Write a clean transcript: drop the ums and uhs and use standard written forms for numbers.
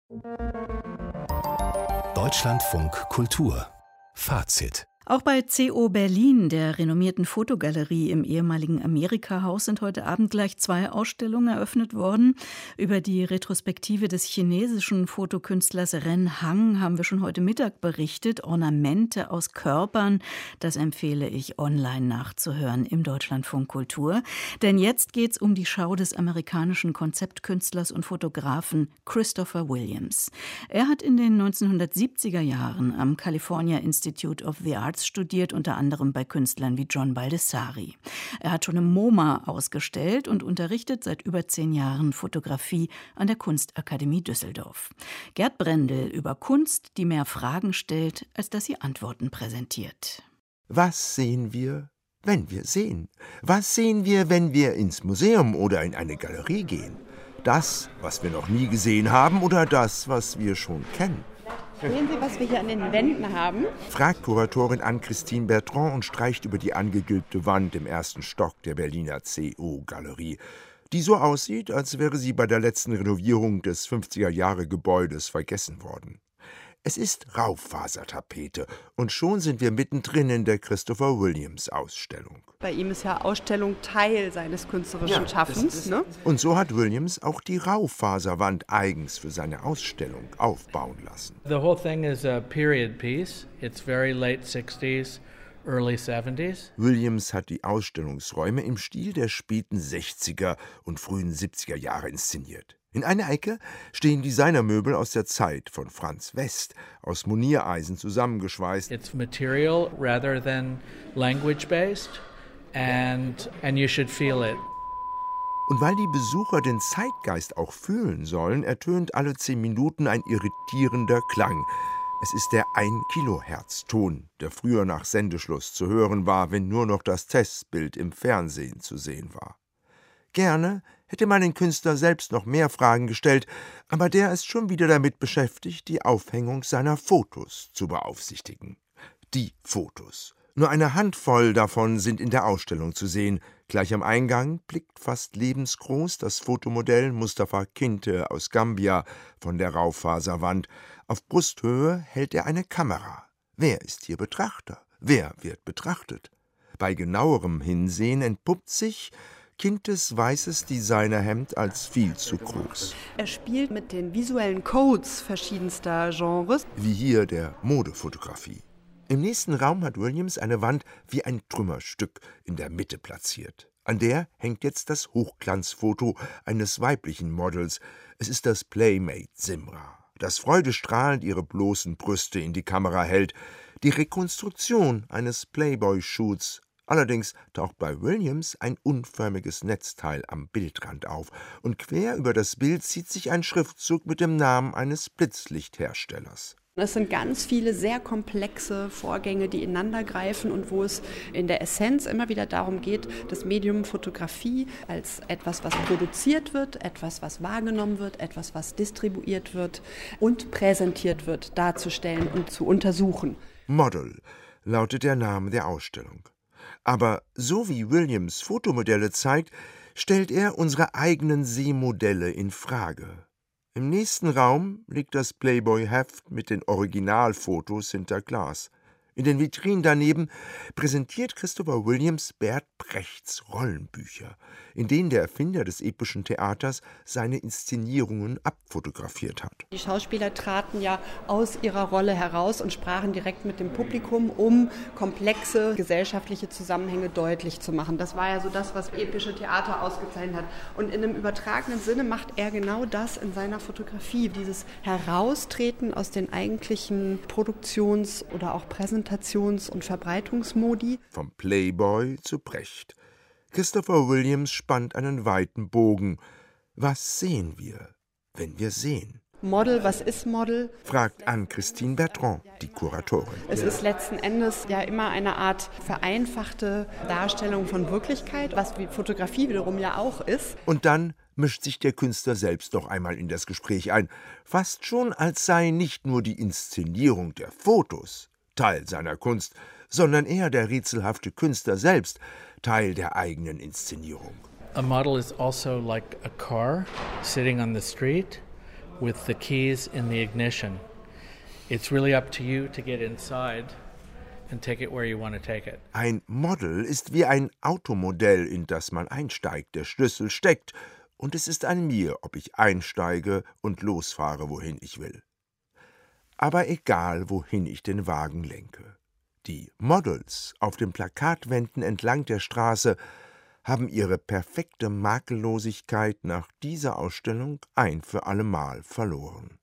Deutschlandfunk Kultur Fazit. Auch bei CO Berlin, der renommierten Fotogalerie im ehemaligen Amerika-Haus, sind heute Abend gleich 2 Ausstellungen eröffnet worden. Über die Retrospektive des chinesischen Fotokünstlers Ren Hang haben wir schon heute Mittag berichtet. Ornamente aus Körpern, das empfehle ich online nachzuhören im Deutschlandfunk Kultur. Denn jetzt geht's um die Schau des amerikanischen Konzeptkünstlers und Fotografen Christopher Williams. Er hat in den 1970er Jahren am California Institute of the Arts studiert, unter anderem bei Künstlern wie John Baldessari. Er hat schon im MoMA ausgestellt und unterrichtet seit über 10 Jahren Fotografie an der Kunstakademie Düsseldorf. Gerd Brendel über Kunst, die mehr Fragen stellt, als dass sie Antworten präsentiert. Was sehen wir, wenn wir sehen? Was sehen wir, wenn wir ins Museum oder in eine Galerie gehen? Das, was wir noch nie gesehen haben, oder das, was wir schon kennen? Sehen Sie, was wir hier an den Wänden haben? Fragt Kuratorin Anne-Christine Bertrand und streicht über die angegilbte Wand im 1. Stock der Berliner CO-Galerie, die so aussieht, als wäre sie bei der letzten Renovierung des 50er-Jahre-Gebäudes vergessen worden. Es ist Raufasertapete und schon sind wir mittendrin in der Christopher Williams-Ausstellung. Bei ihm ist ja Ausstellung Teil seines künstlerischen Schaffens. Ne? Und so hat Williams auch die Raufaserwand eigens für seine Ausstellung aufbauen lassen. The whole thing is a period piece. It's very late 60s, early 70s. Williams hat die Ausstellungsräume im Stil der späten 60er und frühen 70er Jahre inszeniert. In einer Ecke stehen Designermöbel aus der Zeit von Franz West, aus Moniereisen zusammengeschweißt. It's material rather than language-based, and you should feel it. Und weil die Besucher den Zeitgeist auch fühlen sollen, ertönt alle 10 Minuten ein irritierender Klang. Es ist der 1-Kilohertz-Ton, der früher nach Sendeschluss zu hören war, wenn nur noch das Testbild im Fernsehen zu sehen war. Gerne hätte man den Künstler selbst noch mehr Fragen gestellt, aber der ist schon wieder damit beschäftigt, die Aufhängung seiner Fotos zu beaufsichtigen. Die Fotos. Nur eine Handvoll davon sind in der Ausstellung zu sehen. Gleich am Eingang blickt fast lebensgroß das Fotomodell Mustafa Kinte aus Gambia von der Raufaserwand. Auf Brusthöhe hält er eine Kamera. Wer ist hier Betrachter? Wer wird betrachtet? Bei genauerem Hinsehen entpuppt sich Kintes weißes Designerhemd als viel zu groß. Er spielt mit den visuellen Codes verschiedenster Genres. Wie hier der Modefotografie. Im nächsten Raum hat Williams eine Wand wie ein Trümmerstück in der Mitte platziert. An der hängt jetzt das Hochglanzfoto eines weiblichen Models. Es ist das Playmate Simra, das freudestrahlend ihre bloßen Brüste in die Kamera hält. Die Rekonstruktion eines Playboy-Shoots. Allerdings taucht bei Williams ein unförmiges Netzteil am Bildrand auf und quer über das Bild zieht sich ein Schriftzug mit dem Namen eines Blitzlichtherstellers. Es sind ganz viele sehr komplexe Vorgänge, die ineinander greifen und wo es in der Essenz immer wieder darum geht, das Medium Fotografie als etwas, was produziert wird, etwas, was wahrgenommen wird, etwas, was distribuiert wird und präsentiert wird, darzustellen und zu untersuchen. Model lautet der Name der Ausstellung. Aber so wie Williams Fotomodelle zeigt, stellt er unsere eigenen Sehmodelle in Frage. Im nächsten Raum liegt das Playboy-Heft mit den Originalfotos hinter Glas. In den Vitrinen daneben präsentiert Christopher Williams Bert Brechts Rollenbücher, in denen der Erfinder des epischen Theaters seine Inszenierungen abfotografiert hat. Die Schauspieler traten ja aus ihrer Rolle heraus und sprachen direkt mit dem Publikum, um komplexe gesellschaftliche Zusammenhänge deutlich zu machen. Das war ja so das, was epische Theater ausgezeichnet hat. Und in einem übertragenen Sinne macht er genau das in seiner Fotografie. Dieses Heraustreten aus den eigentlichen Produktions- oder auch Präsentations- und Verbreitungsmodi. Vom Playboy zu Brecht. Christopher Williams spannt einen weiten Bogen. Was sehen wir, wenn wir sehen? Model, was ist Model? Fragt Anne-Christine Bertrand, die Kuratorin. Es ist letzten Endes ja immer eine Art vereinfachte Darstellung von Wirklichkeit, was wie Fotografie wiederum ja auch ist. Und dann mischt sich der Künstler selbst noch einmal in das Gespräch ein. Fast schon, als sei nicht nur die Inszenierung der Fotos Teil seiner Kunst, sondern eher der rätselhafte Künstler selbst Teil der eigenen Inszenierung. A model is also like a car sitting on the street with the keys in the ignition. It's really up to you to get inside and take it where you want to take it. Ein Model ist wie ein Automodell, in das man einsteigt. Der Schlüssel steckt und es ist an mir, ob ich einsteige und losfahre, wohin ich will. Aber egal, wohin ich den Wagen lenke. Die Models auf den Plakatwänden entlang der Straße haben ihre perfekte Makellosigkeit nach dieser Ausstellung ein für allemal verloren.